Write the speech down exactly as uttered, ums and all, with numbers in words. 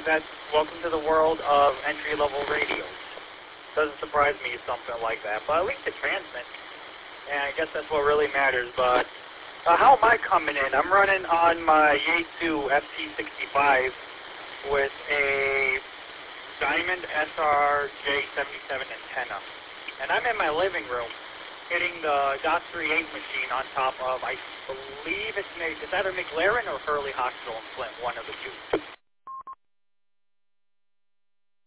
that's welcome to the world of entry-level radios. Doesn't surprise me something like that, but at least it transmits. And I guess that's what really matters. But uh, how am I coming in? I'm running on my Yaesu F T sixty-five with a Diamond S R J seventy-seven antenna. And I'm in my living room hitting the DOT thirty-eight machine on top of, I believe it's, it's either McLaren or Hurley Hospital in Flint, one of the two.